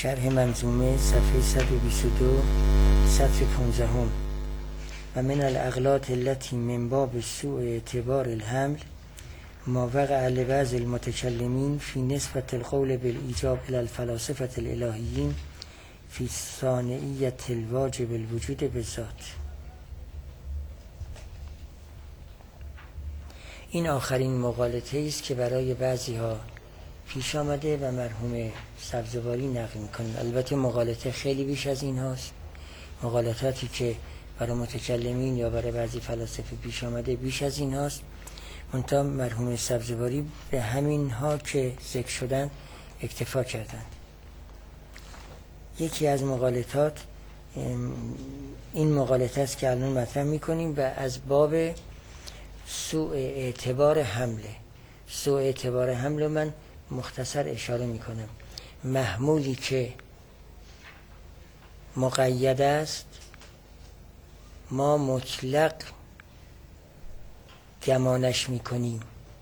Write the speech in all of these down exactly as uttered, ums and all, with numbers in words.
شرح منظومه صفحه صد و بیست و دو سطر پانزدهم. و من الاغلاط التي من باب سوء اعتبار الحمل ما وقع لبعض المتكلمین فی نسبت القول بالایجاب الى الفلاسفه الالهیین فی ثانیت الواجب الوجود بالذات. این آخرین مغالطه است که برای بعضی ها پیش آمده و مرحوم سبزواری نقل میکنه. البته مغالطه خیلی بیش از این هاست. مغالطاتی که برای متکلمین یا برای بعضی فلاسفه پیش آمده بیش از این هاست. منتها مرحوم سبزواری به همین ها که ذکر شدن اکتفا کردند. یکی از مغالطات این مغالطه است که الان مطرح میکنیم و از باب سوء اعتبار حمله. سوء اعتبار حمله من مختصر اشاره میکنم. محمولی که مقید است ما مطلق گمانش میکنیم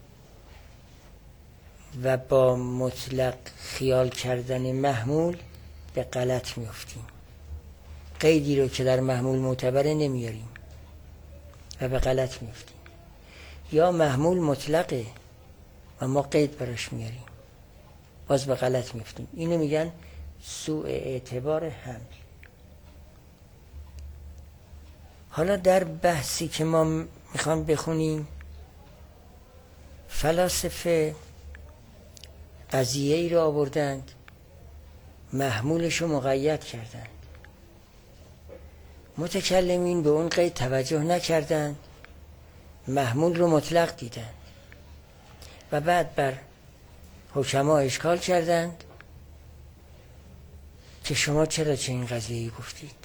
و با مطلق خیال کردن محمول به غلط میافتیم. قیدی رو که در محمول معتبره نمیاریم و به غلط میافتیم. یا محمول مطلقه و ما قید براش میاریم باز به غلط میافتیم. اینو میگن سوء اعتبار حمل. حالا در بحثی که ما میخوام بخونیم فلاسفه قضیه ای رو آوردند، محمولش رو مقید کردند. متکلمین به اون قید توجه نکردند، محمول رو مطلق دیدند و بعد بر حکما اشکال کردند که شما چرا چه این قضیه‌ای گفتید.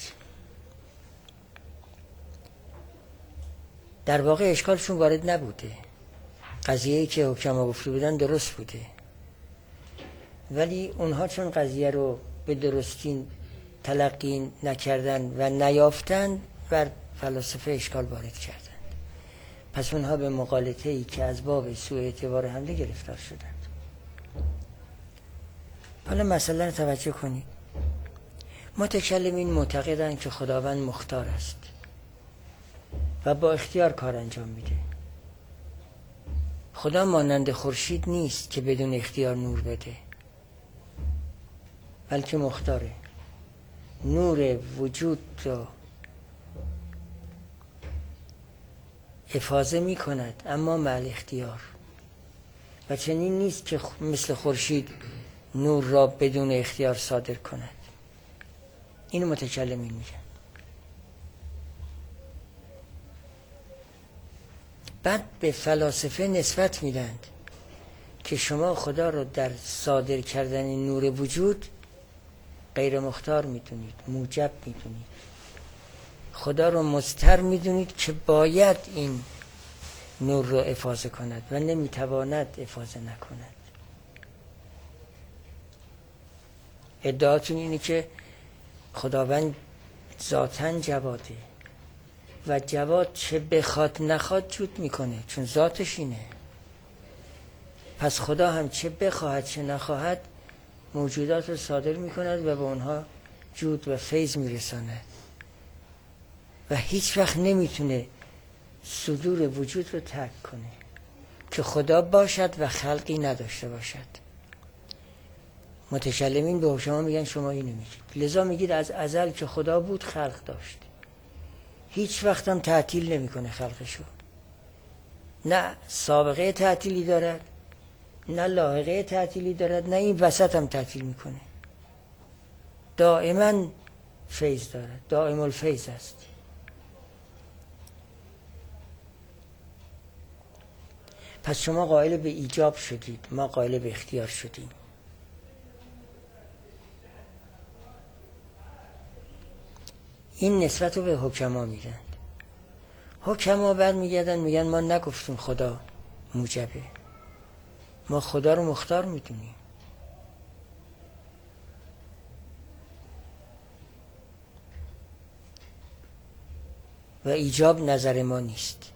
در واقع اشکالشون وارد نبوده. قضیه‌ای که حکما گفته بودن درست بوده، ولی اونها چون قضیه رو به درستی تلقی نکردن و نیافتن بر فلاسفه اشکال وارد کردند. پس اونها به مغالطه‌ای که از باب سوء اعتبار حمله گرفتار شدند. حالا مسئله رو توجه کنید. متکلمین معتقدند که خداوند مختار است و با اختیار کار انجام میده. خدا مانند خورشید نیست که بدون اختیار نور بده، بلکه مختاره. نور وجود را افاضه می کند اما مع اختیار، و چنین نیست که مثل خورشید نور را بدون اختیار صادر کند. اینو متکلمین میگن. بعد به فلاسفه نسبت میدند که شما خدا رو در صادر کردن نور وجود غیر مختار میدونید، موجب میدونید. خدا رو مضطر میدونید که باید این نور رو افاضه کند و نمیتواند افاضه نکند. ادعاتون اینه که خداوند ذاتاً جواده و جواد چه بخواد نخواد جود میکنه، چون ذاتش اینه. پس خدا هم چه بخواهد چه نخواهد موجودات رو صادر میکند و به اونها جود و فیض میرساند و هیچ وقت نمیتونه صدور وجود رو ترک کنه که خدا باشد و خلقی نداشته باشد. متکلمین به شما میگن شما اینو میگید، لذا میگید از ازل که خدا بود خلق داشت. هیچ وقت هم تعطیل نمیکنه خلقشو. نه سابقه تعطیلی دارد، نه لاحقه تعطیلی دارد، نه این وسط هم تعطیل میکنه. دائما فیض دارد، دائم الفیض است. پس شما قائل به ایجاب شدید، ما قائل به اختیار شدیم. این نسبت رو به حکما میدن. حکما بعد میگردن میگن ما نگفتیم خدا موجبه، ما خدا رو مختار میدونیم. و ایجاب نظر ما نیست.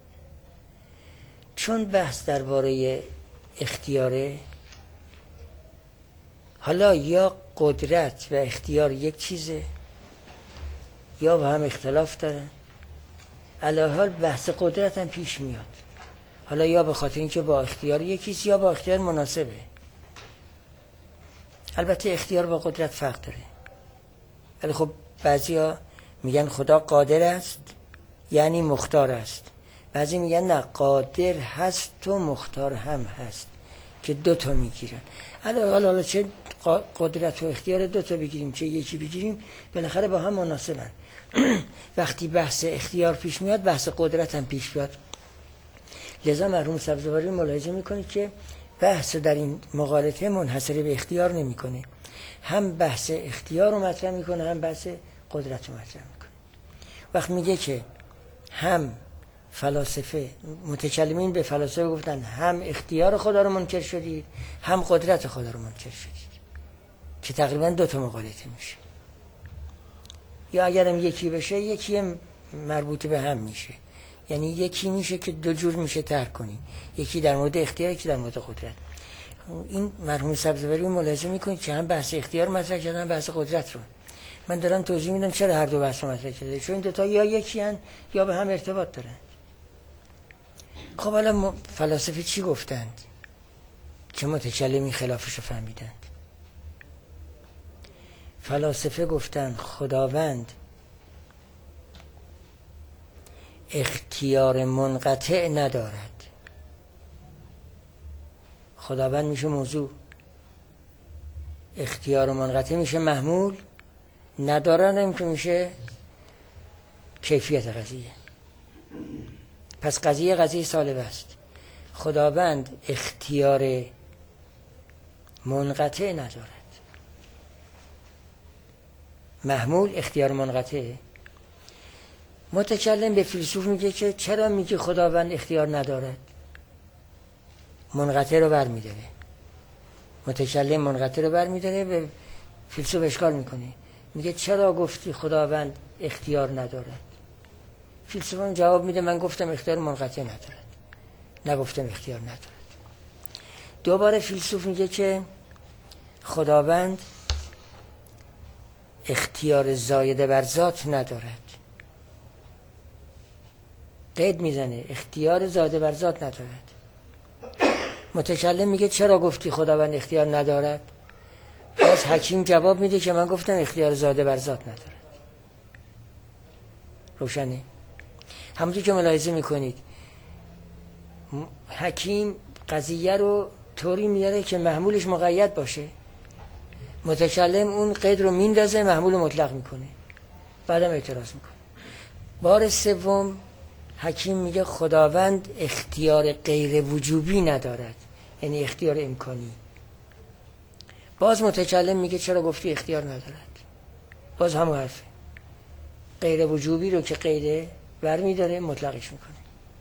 چون بحث درباره اختیاره، حالا یا قدرت و اختیار یک چیزه یا با هم اختلاف دارن؟ علی حال بحث قدرت هم پیش میاد، حالا یا به خاطر اینکه با اختیار یکیست یا با اختیار مناسبه. البته اختیار با قدرت فرق داره، ولی خب بعضیا میگن خدا قادر است یعنی مختار است، بعضی میگن نه، قادر هست و مختار هم هست که دو تا میگیرن. حالا حالا چه قدرت و اختیار دو تا بگیریم چه یکی بگیریم بالاخره با هم مناسبن. وقتی بحث اختیار پیش میاد بحث قدرت هم پیش بیاد. لذا مرحوم سبزواری ملاحظه میکنه که بحث در این مقالطه منحصر به اختیار نمیکنه، هم بحث اختیار رو مطرح میکنه هم بحث قدرت رو مطرح میکنه. وقت میگه که هم فلاسفه متکلمین به فلاسفه گفتن هم اختیار خدا رو منکر شدید هم قدرت خدا رو منکر شدید، که تقریبا دو تا مقالطه میشه. یا اگرم یکی بشه یکی مربوط به هم میشه، یعنی یکی میشه که دو جور میشه ترک کنی، یکی در مورد اختیار یکی در مورد قدرت. این مرحوم سبزواری ملاحظه میکنید که هم بحث اختیار مطرح کردن هم بحث قدرت رو. من دارم توضیح میدم چرا هر دو بحث رو مطرح کرده، چون این دو تا یا یکی هن یا به هم ارتباط دارن. خب حالا فلاسفه چی گفتند که متکلمین خلافش رو فهمیدند؟ فلاسفه گفتند خداوند اختیار منقطع ندارد. خداوند میشه موضوع، اختیار منقطع میشه محمول، ندارن هم که میشه کیفیت قضیه. پس قضیه قضیه سالبه است. خداوند اختیار منقطع ندارد. محمول اختیار منقطع. متکلم به فیلسوف میگه که چرا میگه خداوند اختیار ندارد؟ منقطع رو برمیداره. متکلم منقطع رو برمیداره، به فیلسوف اشکال میکنه، میگه چرا گفتی خداوند اختیار ندارد؟ فیلسوف جواب میده من گفتم اختیار منقطع ندارد، نگفتم اختیار ندارد. دوباره فیلسوف میگه که خداوند اختیار زایده بر ذات ندارد، قید میزنه اختیار زایده بر ذات ندارد. متکلم میگه چرا گفتی خداوند اختیار ندارد؟ باز حکیم جواب میده که من گفتم اختیار زایده بر ذات ندارد. روشنه؟ همونطور که ملاحظه میکنید حکیم قضیه رو طوری میاره که محمولش مقید باشه، متکلم اون قید رو میندازه محمول مطلق میکنه، بعدم اعتراض میکنه. بار سوم حکیم میگه خداوند اختیار غیر وجوبی ندارد، یعنی اختیار امکانی. باز متکلم میگه چرا گفتی اختیار ندارد؟ باز همون حرفه، غیر وجوبی رو که قیده برمیداره مطلقش میکنه.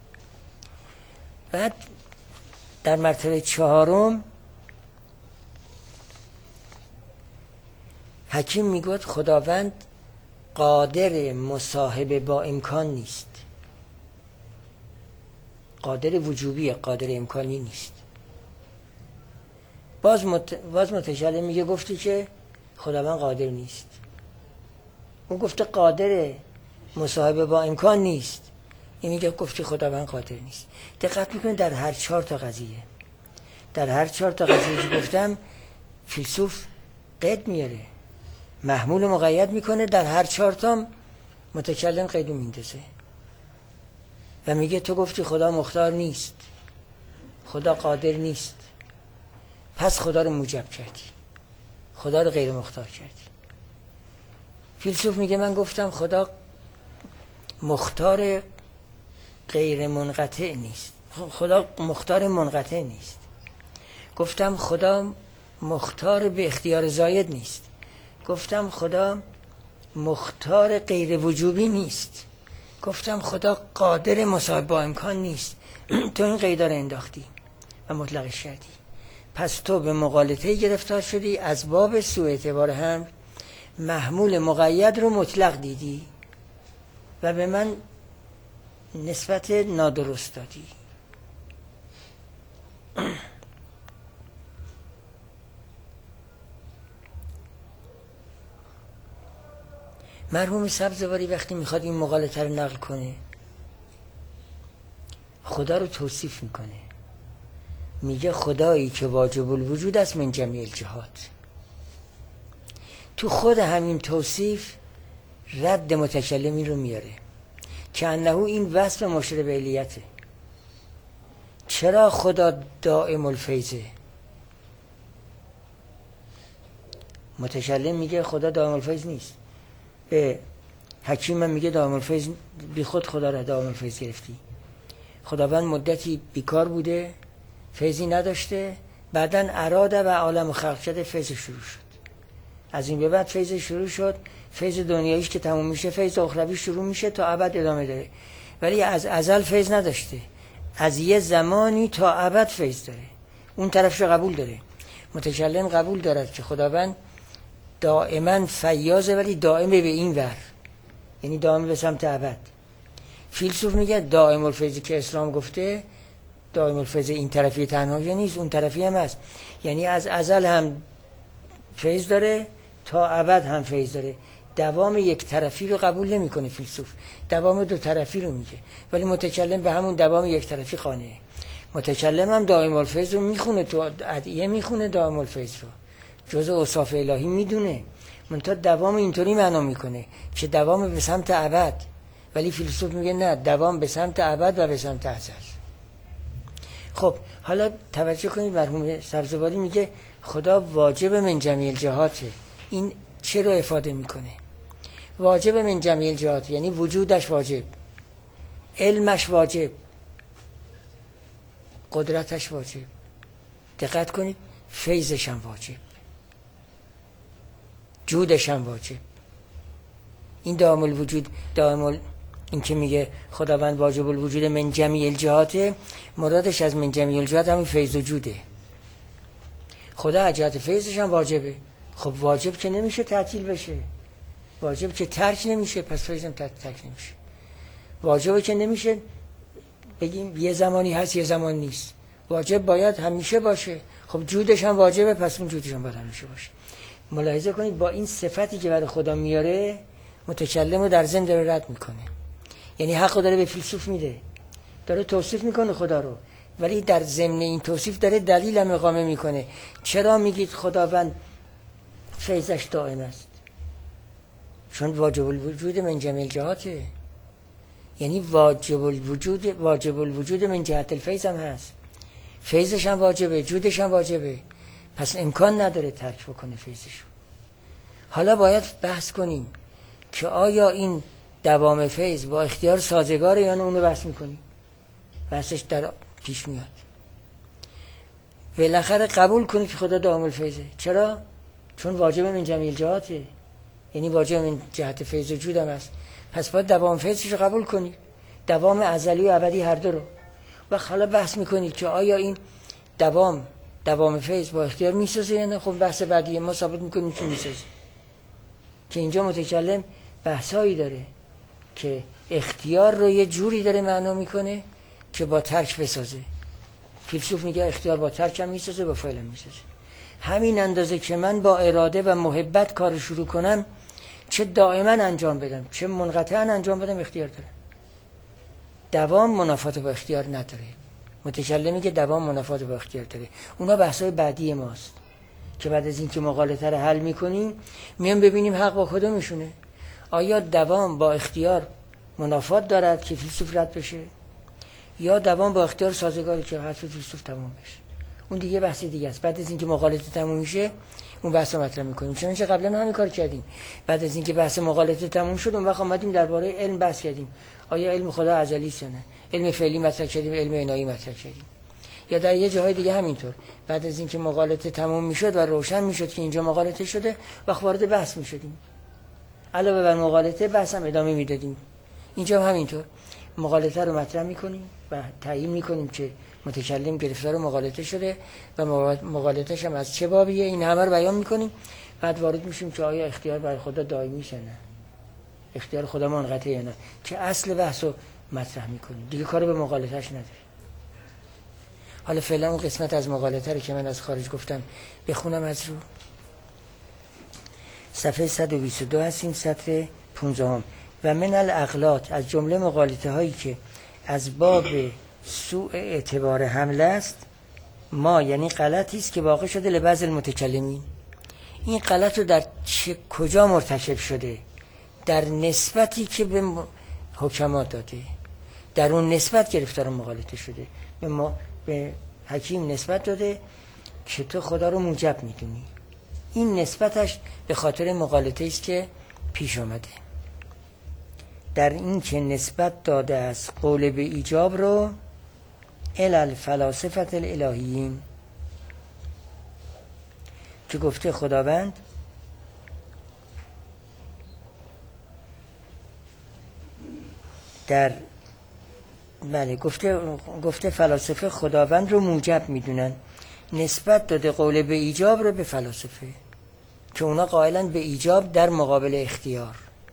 بعد در مرتبه چهارم حکیم میگه خداوند قادر مصاحبه با امکان نیست، قادر وجوبیه، قادر امکانی نیست. باز, مت... باز متکلم میگه گفتی که خداوند قادر نیست، اون گفته قادر مصاحبه با امکان نیست، این میگه گفتی خداوند قادر نیست. دقت میکنید در هر چهار تا قضیه در هر چهار تا قضیه که گفتم فیلسوف قید میاره، محمول مقید میکنه، در هر چهار تا متکلم قیدو میندازه و میگه تو گفتی خدا مختار نیست، خدا قادر نیست، پس خدا رو موجب کردی، خدا رو غیر مختار کردی. فیلسوف میگه من گفتم خدا مختار غیر منقطع نیست، خدا مختار منقطع نیست. گفتم خدا مختار به اختیار زاید نیست، گفتم خدا مختار غیر وجوبی نیست، گفتم خدا قادر مصاحبه با امکان نیست. تو این قیدا رو انداختی و مطلقش کردی، پس تو به مغالطه گرفتار شدی، از باب سوء اعتبار هم محمول مقید رو مطلق دیدی و به من نسبت نادرست دادی. مرحوم سبزواری وقتی میخواد این مقالطه رو نقل کنه خدا رو توصیف میکنه، میگه خدایی که واجب الوجود است من جمیع الجهات. تو خود همین توصیف رد متکلمی رو میاره که انه این وصف مشیر به علیته. چرا خدا دائم الفیضه؟ متکلم میگه خدا دائم الفیض نیست، به حکیم هم میگه دائم الفیض، بی خود خدا را دائم الفیض گرفتی. خداوند مدتی بیکار بوده، فیضی نداشته، بعدن اراده و عالم خلق شده، فیض شروع شد. از این به بعد فیض شروع شد، فیض دنیاییش که تموم میشه فیض اخروی شروع میشه تا ابد ادامه داره. ولی از ازل فیض نداشته، از یه زمانی تا ابد فیض داره. اون طرفش قبول داره. متکلم قبول دارد که خداوند دائما فیاضه ولی دائمه به این ور، یعنی دائمه به سمت ابد. فیلسوف میگه دائم الفیضی که اسلام گفته دائم الفیض این طرفی تنهایی نیست، اون طرفی هم هست، یعنی از ازل هم فیض داره تا ابد هم فیض داره. دوام یک طرفی رو قبول نمیکنه فیلسوف، دوام دو طرفی رو میگه، ولی متکلم به همون دوام یک طرفی قانعه. متکلم هم دائم الفیض رو میخونه، تو ادعیه میخونه دائم الفیض رو، جزء اوصاف الهی میدونه، منتها دوام اینطوری معنا میکنه که دوام به سمت ابد، ولی فیلسوف میگه نه، دوام به سمت ابد و به سمت ازل. خب حالا توجه کنید، مرحوم سبزواری میگه خدا واجب من جمیع الجهاته. این چه رو افاده میکنه؟ واجب من جمیع الجهات یعنی وجودش واجب، علمش واجب، قدرتش واجب، دقت کنید، فیضش هم واجب، جودش هم واجب. این دائم الوجود، دائم ال... این که میگه خداوند واجب الوجود من جمیع الجهات، مرادش از من جمیع الجهات همین فیض و جوده. خدا از جهت فیضش هم واجبه. خب واجب که نمیشه تعطیل بشه، واجب که ترک نمیشه، پس فیض هم ترک نمیشه. واجب که نمیشه بگیم یه زمانی هست یه زمان نیست، واجب باید همیشه باشه. خب جودش هم واجبه، پس اون جودش هم باید همیشه باشه. ملاحظه کنید با این صفتی که برای خدا میاره متکلم رو در ضمن داره رد میکنه، یعنی حق داره به فیلسوف میده، داره توصیف میکنه خدا رو، ولی در ضمن این توصیف داره دلیل هم اقامه میکنه. چرا میگید خداوند فیضش دائم است؟ چون واجب الوجود من جمیع الجهاته، یعنی واجب الوجود، واجب الوجود من جهت الفیض هم هست، فیضش هم واجبه، جودش هم واجبه، پس امکان نداره ترک بکنه فیضشو. حالا باید بحث کنیم که آیا این دوام فیض با اختیار سازگاره یا نه، اونو بحث میکنیم، بحثش در پیش میاد. بالاخره قبول کنید که خدا دائم الفیضه. چرا؟ چون واجب من جمیع الجهاته، یعنی واجب من جهت فیض و جود هم هست، پس باید دوام فیضش رو قبول کنید، دوام ازلی و ابدی هر دو رو. و حالا بحث میکنید که آیا این دوام دوام فیض با اختیار میسازه یا نه. خب بحث بعدی ما ثابت میکنیم که میسازه، که اینجا متکلم بحثایی داره که اختیار رو یه جوری داره معنا میکنه که با ترک بسازه. فیلسوف میگه اختیار با ترک هم میسازه، با فعل هم میسازه. همین اندازه که من با اراده و محبت کار شروع کنم، چه دائما انجام بدم چه منقطعا انجام بدم، اختیار دارم. دوام منافات با اختیار نداره. متکلم میگه دوام منافات با اختیار داره. اونا بحثای بعدی ماست که بعد از اینکه مقالطه رو حل میکنیم میام ببینیم حق با کدومشونه. آیا دوام با اختیار منافات دارد که فیلسوف رد بشه، یا دوام با اختیار سازگاری که حرف فیلسوف تمام بشه؟ اون دیگه بحث دیگه است. بعد از اینکه مقالطه تموم میشه اون بحث رو مطرح میکنیم. چون قبلا همین کار کردیم. بعد از اینکه بحث مقالطه تموم شد اون وقت اومدیم درباره علم بحث کردیم. آیا علم خدا ازلی است یا نه؟ علم فعلی مطرح کردیم، علم عنایی مطرح کردیم. یا در یه جاهای دیگه همینطور. بعد از اینکه مقالطه تموم میشد و روشن میشد که اینجا مقالطه شده، وقت وارد بحث میشدیم. علاوه بر مقالطه بحث هم ادامه میدادیم. اینجا هم همینطور مقالطه رو مطرح میکنیم و تعیین میکنیم که متکلم گرفتار مقالطه شده و مقالطه‌ش هم از چه بابیه، این همه رو بیان میکنیم. بعد وارد میشیم که آیا اختیار برای خدا دائمی شه نه، اختیار خدا منقطعه یا نه، که اصل بحث رو مطرح میکنیم. دیگه کار به مقالطه‌اش نداره. حالا فعلا اون قسمت از مقالطه رو که من از خارج گفتم بخونم از رو. صفحه صد و بیست و دو هستیم، سطر پونزدهم و من الاغلاط، از جمله مغالطه هایی که از باب سوء اعتبار حمله است، ما یعنی غلطی است که واقع شده لبعض المتکلمین. این غلط رو در چه کجا مرتکب شده؟ در نسبتی که به حکما داده، در اون نسبت گرفتار مغالطه شده. به ما به حکیم نسبت داده که تو خدا رو موجب میدونی. این نسبتش به خاطر مغالطه است که پیش آمده. در این که نسبت داده است قول به ایجاب رو الی الفلاسفه الالهیین، که گفته خداوند در بله گفته گفته فلاسفه خداوند رو موجب میدونن، نسبت داده قول به ایجاب رو به فلاسفه که اونا قائلن به ایجاب در مقابل اختیار.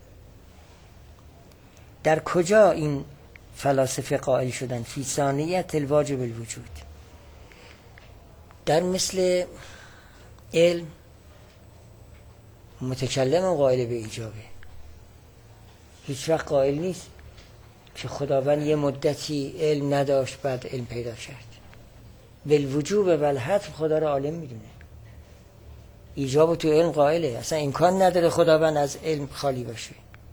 در کجا این فلاسفه قائل شدن؟ فی ثانیت الواجب الوجود. در مثل علم متکلم قائل به ایجابه، هیچ وقت قائل نیست که خداوند یه مدتی علم نداشت بعد علم پیدا کرد. بالوجوب و الحتم خدا رو عالم میدونه. ایجاب تو علم قائله، اصلا امکان نداره خداوند از علم خالی باشه.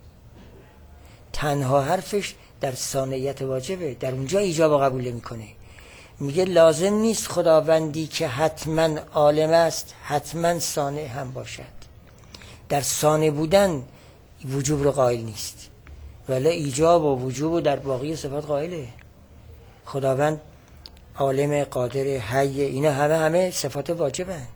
تنها حرفش در ثانیت واجبه، در اونجا ایجاب قبول میکنه. میگه لازم نیست خداوندی که حتما عالم است حتما صانع هم باشد. در صانع بودن وجوب رو قائل نیست، ولی ایجاب و وجوب رو در باقی صفات قائله. خداوند عالم، قادر، حی، اینا همه همه صفات واجبند.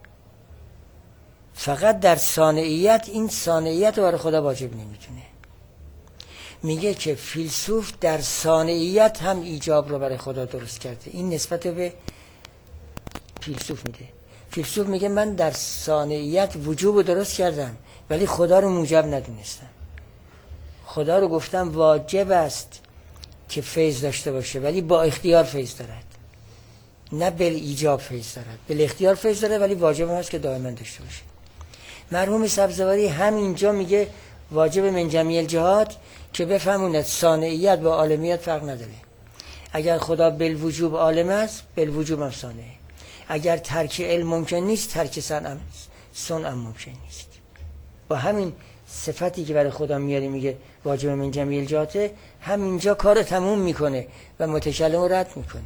فقط در صانعیت این صانعیت رو برای خدا واجب نمیتونه. میگه که فیلسوف در صانعیت هم ایجاب رو برای خدا درست کرده. این نسبت به فیلسوف میده. فیلسوف میگه من در صانعیت وجوب رو درست کردم ولی خدا رو موجب ندونستم. خدا رو گفتم واجب است که فیض داشته باشه ولی با اختیار فیض دارد، نه بل ایجاب فیض دارد. بل اختیار فیض داره ولی واجب هست که دائما داشته باشه. مرحوم سبزواری همینجا میگه واجب من جمیع الجهات که بفهموند صانعیت با عالمیت فرق نداره. اگر خدا بالوجوب عالم است بالوجوب هم صانعه. اگر ترک علم ممکن نیست ترک صنع صنع ممکن نیست. با همین صفتی که برای خدا میاره میگه واجب من جمیع الجهات، همینجا کار تموم میکنه و متکلم رو رد میکنه.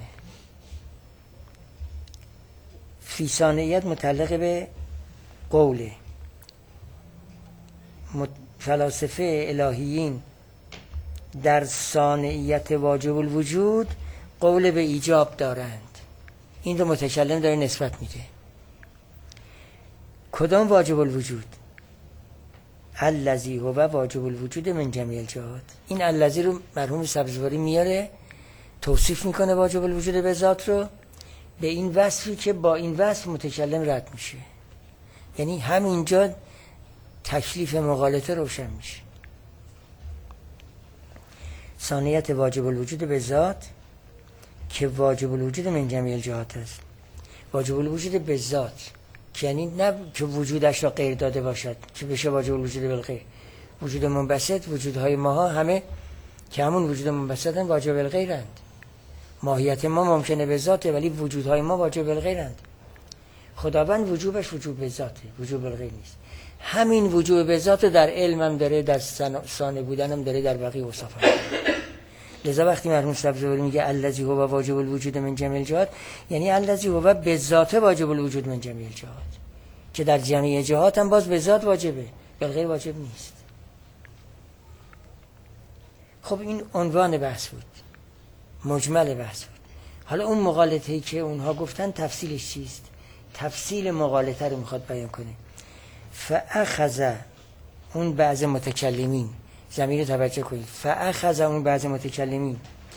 فی ثانیت متعلق به قوله. فلاسفه الهیین در ثانیت واجب الوجود قول به ایجاب دارند. این رو متکلم داره نسبت میده. کدام واجب الوجود؟ الذی هو واجب الوجود من جمیع الجهات. این الذی رو مرحوم سبزواری میاره توصیف میکنه واجب الوجود به ذات رو به این وصفی که با این وصف متکلم رد میشه. یعنی همینجا تکلیف مغالطه روشن میشه. ثانیت واجب الوجود به ذات که واجب الوجود من جمیع الجهات است. واجب الوجود به ذات که یعنی نه که وجودش را غیر داده باشد که بشه واجب الوجود بالغیر. وجود منبسط، وجودهای ماها همه که همون وجود منبسط هم واجب بالغیرند. ماهیت ما ممکنه به ذاته ولی وجودهای ما واجب بالغیرند. خداوند وجوبش وجوب به ذاته، وجوب بالغیر نیست. همین وجوب به ذات در علم هم داره، در صانع بودن هم داره، در بقیه اوصاف هم داره. لذا وقتی مرحوم سبزواری میگه الذی هو واجب الوجود من جمیع الجهات یعنی الذی هو به ذات واجب الوجود من جمیع الجهات، که در جمیع جهات هم باز به ذات واجبه، بالغیر واجب نیست. خب این عنوان بحث بود، مجمل بحث بود. حالا اون مغالطه‌ای که اونها گفتن تفصیلش چیست؟ تفصیل مغالطه رو میخواد بیان کنه. فاخذ اون بعض متکلمین، ضمیر توجه کنید، فاخذ اون بعض متکلمین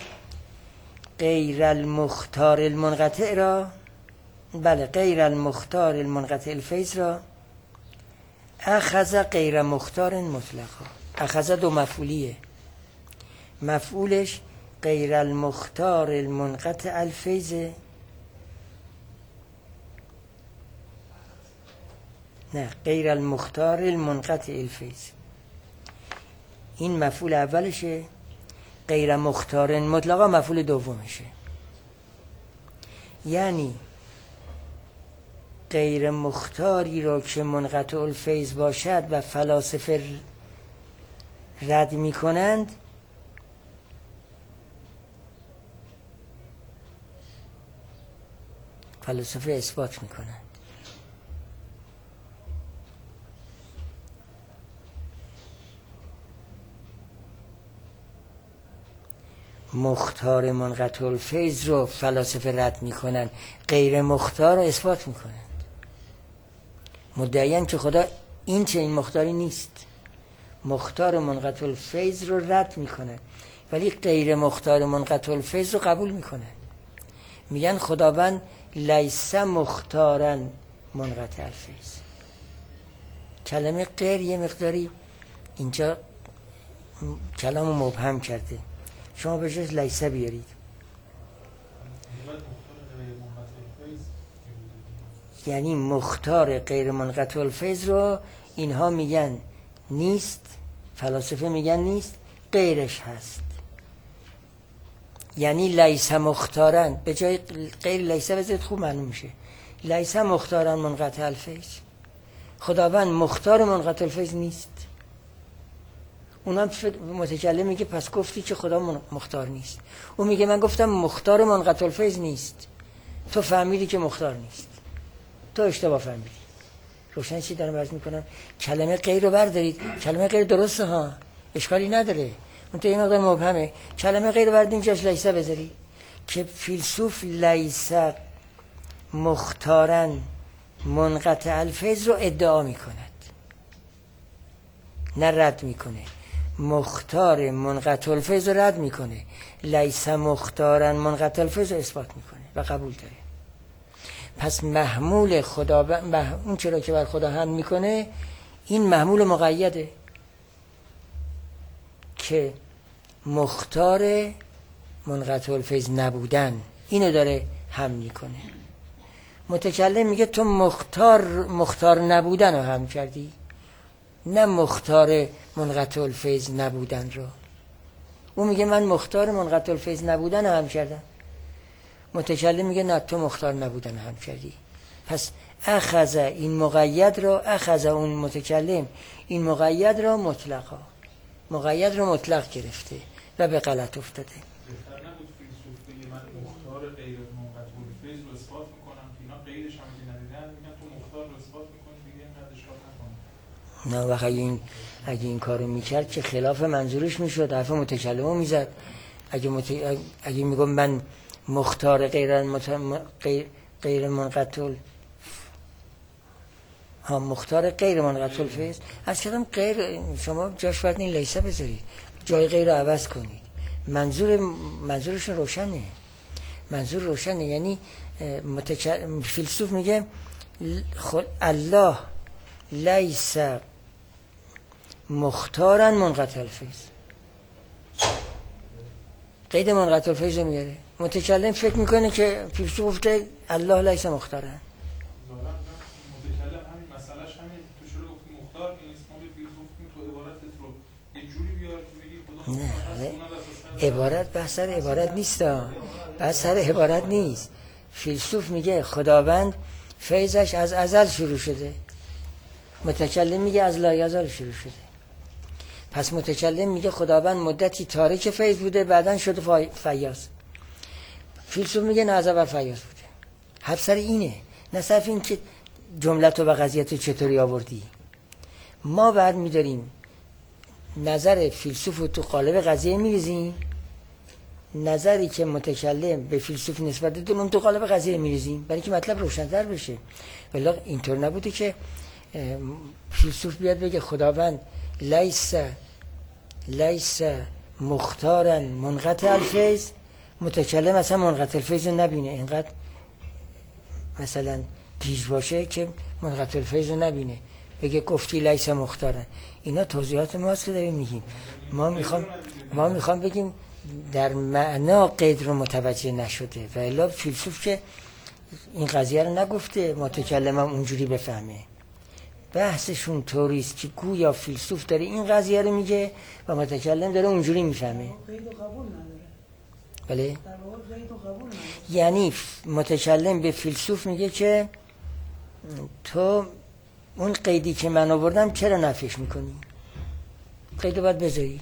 غیر المختار المنقطع را، بله غیر المختار المنقطع الفیض را اخذ غیر مختار مطلقا. اخذ دو مفعولیه، مفعولش غیر المختار المنقطع الفیض، نه غیر المختار المنقطع الفیض. این مفعول اولشه، غیر مختار مطلقا مفعول دومشه. یعنی غیر مختاری رو که منقطع الفیض باشد و فلاسفه رد می کنند، فلاسفه اثبات می کنند. مختار منقطع الفیض رو فلاسفه رد می کنند، غیر مختار رو اثبات می کنند. مدعیان که خدا این چه این مختاری نیست، مختار منقطع الفیض رو رد می کنند، ولی غیر مختار منقطع الفیض رو قبول می کنند. میگن خداوند لیس مختارا منقطع الفیض. کلمه غیر یه مقداری اینجا کلام مبهم کرده، شما به جاش لیسه بیارید. یعنی مختار غیر منقطع الفیض رو اینها میگن نیست، فلاسفه میگن نیست، غیرش هست. یعنی لیسه مختارن، به جای غیر لیسه بذارید خوب معلوم میشه. لیسه مختارن منقطع الفیض، خداوند مختار منقطع الفیض نیست. اونم متکلم میگه پس گفتی که خدا مختار نیست. اون میگه من گفتم مختار منقطع الفیض نیست، تو فهمیدی که مختار نیست، تو اشتباه فهمیدی. روشن چی دارم عرض میکنم؟ کلمه غیر رو بردارید، کلمه غیر درسته ها، اشکالی نداره، اون تو این مقدار مبهمه. کلمه غیر رو بردارید اینجاش لیسه بذاری که فیلسوف لیسه مختارن منقطع الفیض رو ادعا میکند، نه رد میکنه. مختار منقطع الفیض رو رد میکنه، لیسه مختارن منقطع الفیض رو اثبات میکنه و قبول داره. پس محمول خدا ب... مح... اون چرا که بر خدا هم میکنه این محمول مقیده که مختار منقطع الفیض نبودن اینو داره هم میکنه. متکلم میگه تو مختار مختار نبودن رو هم کردی، نه مختار منقطع الفیض نبودن رو. اون میگه من مختار منقطع الفیض نبودن رو هم کردم، متکلم میگه نه تو مختار نبودن هم کردی. پس اخذ این مقید رو، اخذ اون متکلم این مقید رو مطلقا، مقید رو مطلق گرفته و به غلط افتاده. بهتر نبود فیلسوف بگه من مختار غیر منقطع الفیض رو اثبات میکنم که اینا غیرش هم که ندیدن، میگن تو مختار رو اثبات میکنی دیگه اینقدر اشکال نکنه. نه وقت اگه این اگه این کارو میکرد که خلاف منظورش میشد، حرف متکلمو میزد. اگه مت... اگه میگم من مختار غیر مت... غیر, غیر منقطع ها مختار غیر منقطع الفیض از کردم غیر، شما جاش باید این لیسه بذارید، جای غیر رو عوض کنید. منظور منظورش روشنه، منظور روشنه. یعنی متکلم فیلسوف میگه خل... الله لیس مختارا منقطع الفیض، قید منقطع الفیض رو میاره. متکلم فکر میکنه که فیلسوف گفته الله لیس مختارا. متکلم همین مسئلهش همین تو شروع گفت مختار نیست، ما به فیلسوف تو عبارتت رو یه جوری بیار که بگی خدا نه عبارت بحث سر عبارت نیست، بحث سر عبارت نیست. فیلسوف میگه خداوند فیضش از ازل شروع شده، متکلم میگه از لایزال شروع شده. پس متکلم میگه خداوند مدتی تارک فیض بوده بعدن شده فیاض، فیلسوف میگه نه از اول فیاض بوده. حرف سر اینه، نه صرف این که جملت و قضیت چطوری آوردی. ما بعد میداریم نظر فیلسوف رو تو قالب قضیه میریزیم، نظری که متکلم به فیلسوف نسبت داره اون تو قالب قضیه میریزیم برای که مطلب روشن‌تر بشه. ولی اینطور نبوده که فیلسوف بیاد بگه خداوند لیس لیس مختارا منقطع الفیض، متکلم اصلا منقطع الفیض نبینه، اینقدر مثلا گیج باشه که منقطع الفیض نبینه، بگه گفتی لیس مختارا. اینا توضیحات ماست که داریم میگیم. ما میخوام ما میخوام بگیم در معنا قید رو متوجه نشده و الا فیلسوف که این قضیه رو نگفته متکلمم اونجوری بفهمه. بحثشون طوریست که گویا فیلسوف داره این قضیه رو میگه و متکلم داره اونجوری میفهمه. قید و قبول نداره. بله؟ در واقع قید و قبول نداره. یعنی متکلم به فیلسوف میگه که تو اون قیدی که من آوردم چرا نفیش میکنی؟ قیدو باید بذاری.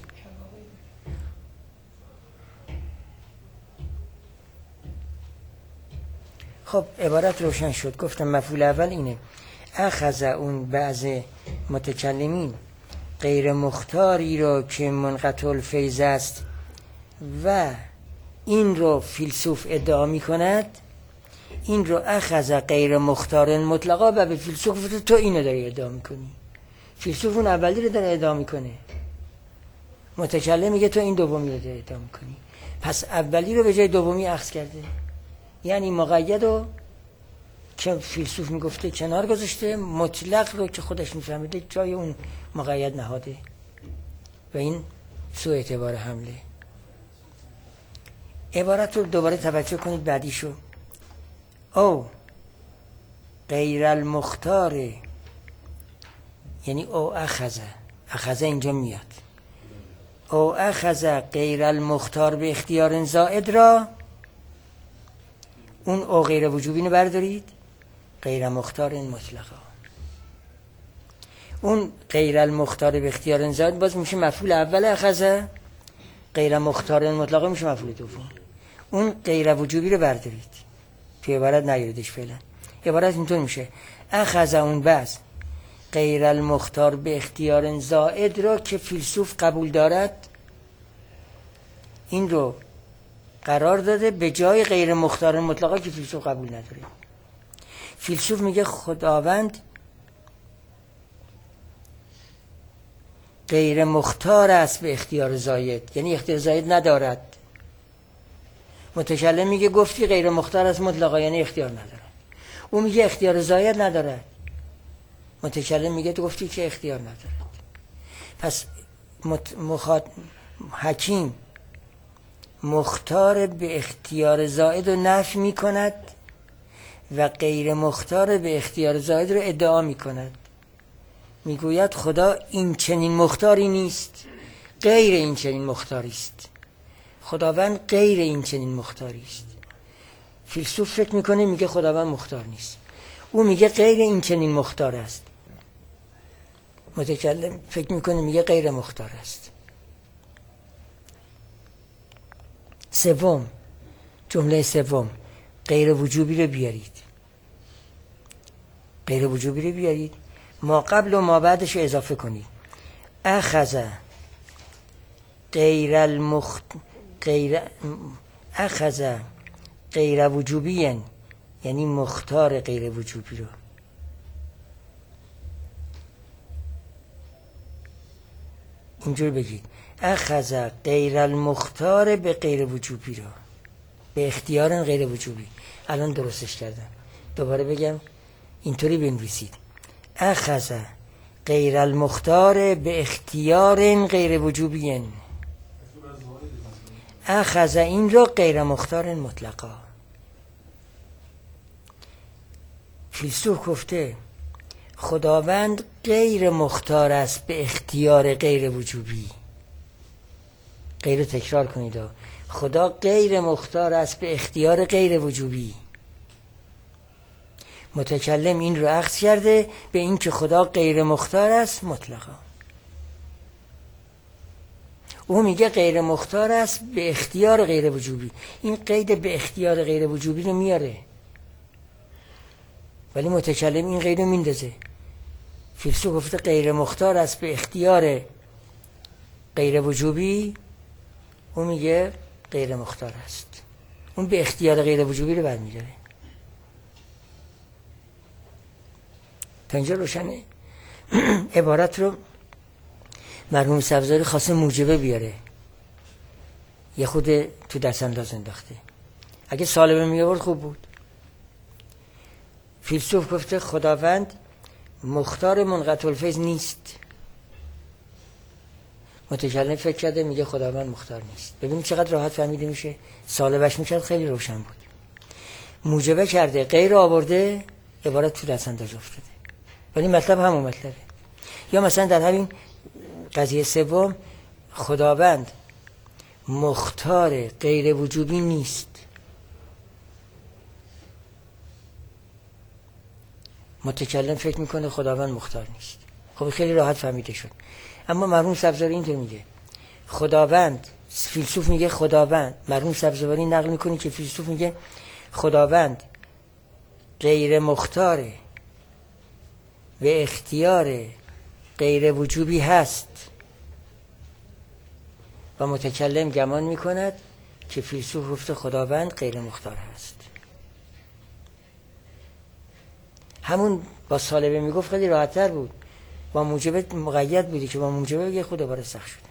خب عبارت روشن شد. گفتم مفعول اول اینه. اخذ اون بعض متکلمین غیر مختاری رو که منقطع الفیض است و این رو فیلسوف ادعا می کند، این رو اخذ غیر مختار مطلقا و به فیلسوف گفته تو اینو داری ادعا می کنی. فیلسوف اون اولی رو داره ادعا می کنه، متکلم میگه تو این دومی رو داری ادعا می کنی. پس اولی رو به جای دومی اخذ کرده، یعنی مقید رو که فیلسوف میگفته کنار گذاشته، مطلق رو که خودش میفهمیده جای اون مقید نهاده و این سوء اعتبار حمله. عبارت رو دوباره توجه کنید بعدیشو. او غیر المختار، یعنی او اخذه، اخذه اینجا میاد. او اخذه غیر المختار به اختیار زائد را، اون او غیر وجوبی رو بردارید، غیر مختار مطلقا. اون غیر المختار به اختیار زائد باز میشه مفعول اول اخذه، غیر مختار مطلقا میشه مفعول دوم. اون غیر وجوبی رو بردارید، توی عبارت نگیردش فعلا. عبارت اینطور میشه اخذ اون بعض غیر المختار به اختیار زائد را که فیلسوف قبول دارد، این رو قرار داده به جای غیر مختار مطلقا که فیلسوف قبول نداره. فیلسوف میگه خداوند غیر مختار است به اختیار زائد، یعنی اختیار زائد ندارد. متکلم میگه گفتی غیر مختار است مطلقا، یعنی اختیار ندارد. او میگه اختیار زائد ندارد، متکلم میگه تو گفتی که اختیار ندارد. پس مت... مخاط... حکیم مختار به اختیار زائد رو نفی میکند و غیر مختار به اختیار زائد رو ادعا میکند. میگوید خدا این چنین مختاری نیست، غیر این چنین مختاری است. خداوند غیر این چنین مختاری است. فیلسوف فکر میکنه میگه خداوند مختار نیست، او میگه غیر این چنین مختار است. متکلم فکر میکنه میگه غیر مختار است. سوم، جمله سوم غیر وجوبی رو بیارید. غیر وجوبی رو بیارید، ما قبل و ما بعدش رو اضافه کنید. اخذ غیر المخت غیر اخذ غیر وجوبی، یعنی مختار غیر وجوبی رو. اینجور بگید اخذ غیر المختار به غیر وجوبی رو، به اختیار غیر وجوبی. الان درستش کردم، دوباره بگم اینطوری بنویسید اخذ غیر المختار به اختیار غیر وجوبی. اخذ این رو غیر مختار مطلقا. فیلسوف گفته خداوند غیر مختار است به اختیار غیر وجوبی. غیر تکرار کنید، خدا غیر مختار است به اختیار غیر وجوبی. متکلم این رو اخذ کرده به این که خدا غیر مختار است مطلقا. او میگه غیر مختار است به اختیار غیر وجوبی. این قید به اختیار غیر وجوبی رو میاره، ولی متکلم این قید رو میندازه. فیلسوف گفته غیر مختار است به اختیار غیر وجوبی، او میگه غیر مختار است. اون به اختیار غیر وجوبی رو برمی‌داره. تا اینجا روشنه؟ عبارت رو مرحوم سبزاری خواسته موجبه بیاره، یه خود تو دست انداز انداخته. اگه سالبه می آورد خوب بود. فیلسوف گفته خداوند مختار منقطع الفیض نیست. متکلم فکر کرده میگه خداوند مختار نیست. ببینید چقدر راحت فهمیده میشه. سالبش میکرد خیلی روشن بود. موجبه کرده، غیر آورده، عبارت تو دست انداز افتاده. ولی مطلب همون مطلبه. یا مثلا در همین قضیه سوم خداوند مختار غیر وجوبی نیست. متکلم فکر میکنه خداوند مختار نیست. خب خیلی راحت فهمیده شد. اما مرحوم سبزواری اینطور میگه خداوند، فیلسوف میگه خداوند، مرحوم سبزواری نقل میکنه که فیلسوف میگه خداوند غیر مختاره و اختیار غیر وجوبی هست و متکلم گمان میکند که فیلسوف گفته خداوند غیر مختار هست. همون با سالبه میگفت خیلی راحت‌تر بود، با موجب مقید بودی که با موجب بگه خود دوباره سخت شد.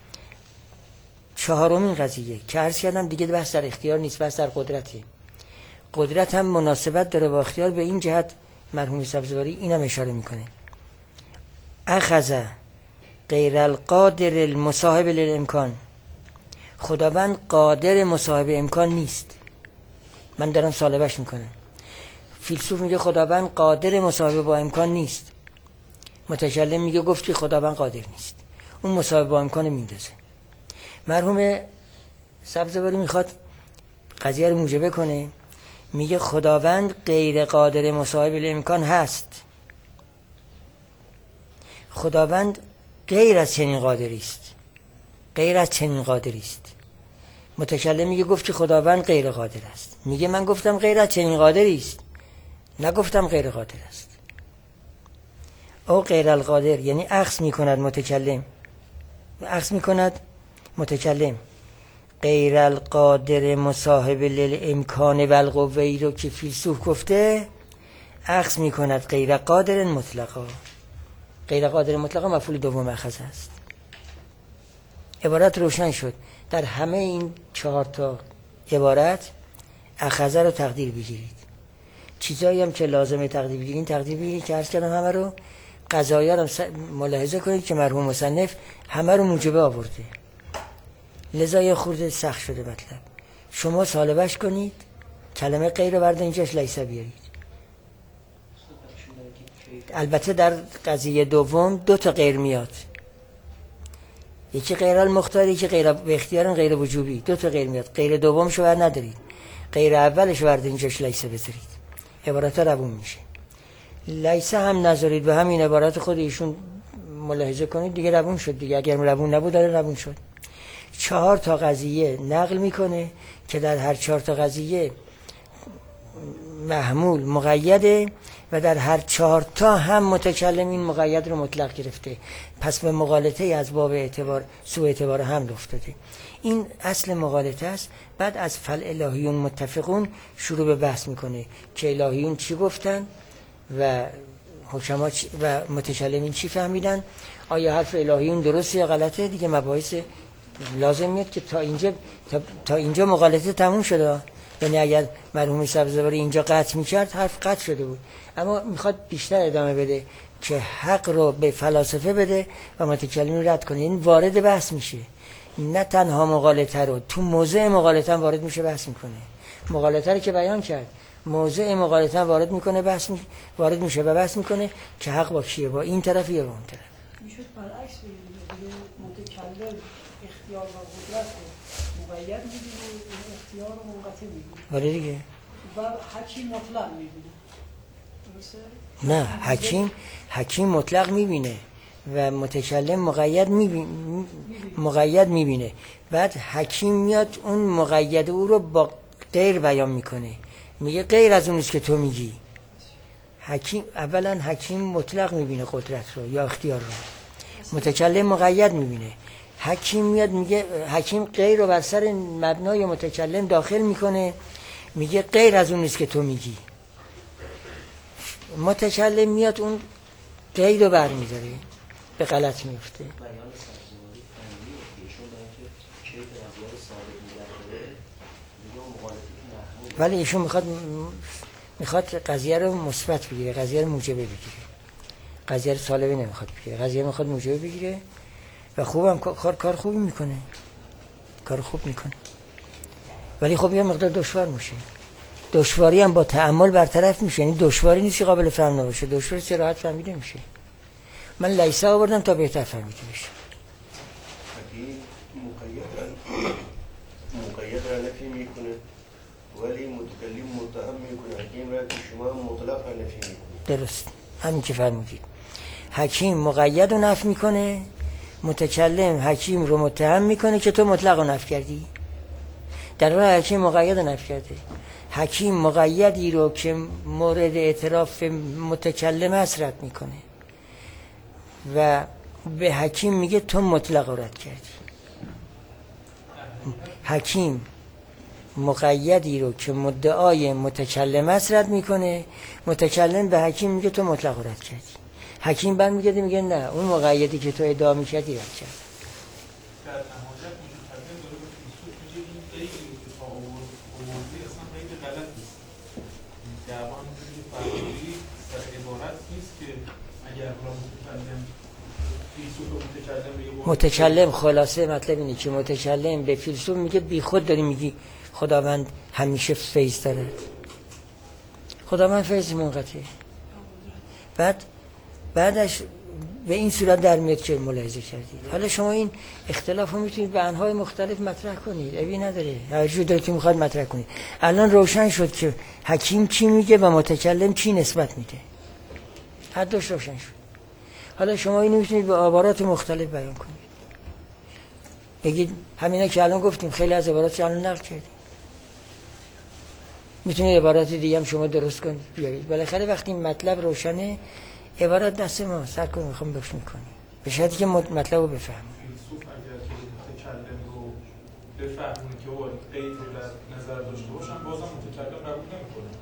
چهارمین قضیه که عرض کردم دیگه بحث در اختیار نیست، بحث در قدرته. قدرت هم مناسبت داره با اختیار. به این جهت مرحوم سبزواری اینم اشاره میکنه اخذ غیر القادر المصاحب للامکان. خداوند قادر مصاحب امکان نیست. من دارم سالبش میکنم. فیلسوف میگه خداوند قادر مصاحبه با امکان نیست. متکلم میگه گفت که خداوند قادر نیست، اون مصاحبه با امکان میندازه. مرحوم سبزواری میخواد قضیه رو موجبه کنه، میگه خداوند غیر قادر مصاحبه امکان هست. خداوند غیر از چنین قادری است، غیر از چنین قادری است. متکلم میگه گفت که خداوند غیر قادر است. میگه من گفتم غیر از چنین قادری است، نگفتم غیر قادر است. او غیر القادر یعنی اخذ میکند متکلم، اخذ میکند متکلم غیر القادر مصاحب للامکان و القوه رو که فیلسوف گفته اخذ میکند غیر قادر مطلقا. غیر قادر مطلقا مفعول دوم اخذ است. عبارت روشن شد. در همه این چهار تا عبارت اخذ رو تقدیر بگیرید. چیزایی هم که لازمه تقدیر بگیرید تقدیر بگیرید که عرض کردم همه رو. قضایا رو ملاحظه کنید که مرحوم مصنف همه رو موجبه آورده، لذا یه خورده سخت شده مطلب. شما سالبش کنید، کلمه غیر رو برده اینجاش لیسه بیارید. البته در قضیه دوم دو تا غیر میاد، یکی غیر المختار، یکی غیر به اختیار غیر وجوبی. دو تا غیر میاد. غیر دومشو بر ندارید، غیر اولشو برده اینجاش لیسه بذارید، عبارت ها روون میشه. لیسه هم نذارید، به همین عبارت خود ایشون ملاحظه کنید دیگه روون شد دیگه. اگر روون نبود داره روون شد. چهار تا قضیه نقل میکنه که در هر چهار تا قضیه محمول مقیده و در هر چهار تا هم متکلم این مقید رو مطلق گرفته، پس به مغالطه از باب اعتبار سوء اعتبار حمل افتاده. این اصل مغالطه است. بعد از فل الهیون متفقون شروع به بحث میکنه که الهیون چی گفتن و حکما و متکلمین چی فهمیدن، آیا حرف الهیون درسته یا غلطه. دیگه مباحث لازم میاد که تا اینجا تا, تا اینجا مغالطه تموم شده. یعنی اگر مرحوم سبزواری اینجا قطع میکرد حرف قطع شده بود، اما میخواد بیشتر ادامه بده که حق رو به فلاسفه بده و متکلمین رد کنه. این وارد بحث میشه، نه تنها مغالطه رو تو موضع مغالطه وارد میشه بحث میکنه. مغالطه رو که بیان کرد، موضع مغالطه وارد میکنه بحث می... وارد میشه و بحث میکنه که حق با کیه، با این طرف یا با اون طرف. میشد برعکس بگیم متکلم اختیار و قدرت رو مقید می‌بینه و اختیار رو منقطع می‌بینه. آره دیگه. و حکیم مطلق می‌بینه. درسته؟ نه، حکیم حکیم مطلق می‌بینه و متکلم مقید می‌بینه. مقید می‌بینه. بعد حکیم میاد اون مقید او رو با غیر بیان میکنه، میگه غیر از اونیست که تو میگی. حکیم اولا حکیم مطلق می‌بینه قدرت رو یا اختیار رو، متکلم مقید می‌بینه. حکیم میاد میگه حکیم غیر رو بر سر مبنای متکلم داخل میکنه، میگه غیر از اون نیست که تو میگی. متکلم میاد اون غیر رو برمیداره، به غلط میفته. ولی ایشون میخواد میخواد قضیه رو مثبت بگیره، قضیه رو موجبه بگیره، قضیه رو سالبه نمیخواد بگیره، قضیه میخواد موجبه بگیره و خوبم کار کار خوبی میکنه، کار خوب میکنه. ولی خب یه مقدار دشوار میشه. دشواری هم با تأمل برطرف میشه. یعنی دشواری نیست که قابل فهم نباشه، دشواری چه راحت فهمیده میشه. من لیسه آوردم تا بهتر فهمیده بشه. مقید را نفی میکنه ولی متکلم متهم میکنه حکیم را که شما مطلق را نفی میکنه. درست، همین که فرمودید. حکیم مقید رو نفی میکنه، متکلم حکیم رو متهم میکنه که تو مطلق رو نفی کردی. در واقع حکیم مقید رو نفی کرده. حکیم مقیدی رو که مورد اعتراف متکلم است رد میکنه و به حکیم میگه تو مطلق رو رد کردی. حکیم مقیدی رو که مدعای متکلم است رد میکنه، متکلم به حکیم میگه تو مطلق رو رد کردی. حکیم برمیگرده میگه نه، اون مقیدی که تو ادعا میکردی رد کرد. در نهایت متکلم داره به فیلسوف میگه این قیدی رو که تا آوردی اصلا قید غلط نیست. دعوا همونجوری که فرمودی در عبارت نیست که اگر حالا متکلم فیلسوف و متکلم به متکلم خلاصه مطلب اینه که متکلم به فیلسوف میگه بی خود داری میگی خداوند همیشه فیض داره. خداوند فیض منقطعه. بعد بعدش به این صورت در میاد که ملاحظه کردید. حالا شما این اختلاف رو میتونید به انواع مختلف مطرح کنید، عیبی نداره، هر جور دلتون که میخواد مطرح کنید. الان روشن شد که حکیم چی میگه و متکلم چی نسبت میده، هر دوش روشن شد. حالا شما اینو میتونید به عبارات مختلف بیان کنید. بگید همینا که الان گفتیم خیلی از عبارات الان نقل کردیم، میتونید عبارات دیگه هم شما درست کنید بیارید. بالاخره وقتی مطلب روشنه عبارت دست ما سر کن میخوام بخش میکنی به شرطی که مطلب رو بفهمیم. فیلسوف اگر که متکلم رو بفهمونه که او قید رو در نظر داشته باشن بازم متکلم قبول